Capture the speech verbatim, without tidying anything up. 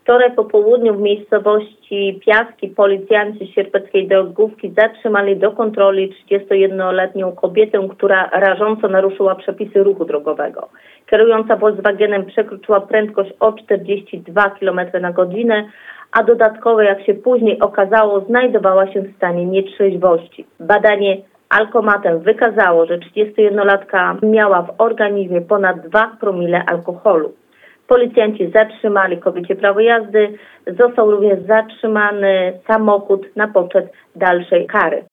Wczoraj po południu w miejscowości Piaski policjanci z sierpeckiej drogówki zatrzymali do kontroli trzydziestojednoletnią kobietę, która rażąco naruszyła przepisy ruchu drogowego. Kierująca Volkswagenem przekroczyła prędkość o czterdzieści dwa kilometry na godzinę, a dodatkowo, jak się później okazało, znajdowała się w stanie nietrzeźwości. Badanie alkomatem wykazało, że trzydziestojednolatka miała w organizmie ponad dwa promile alkoholu. Policjanci zatrzymali kobiecie prawo jazdy, został również zatrzymany samochód na poczet dalszej kary.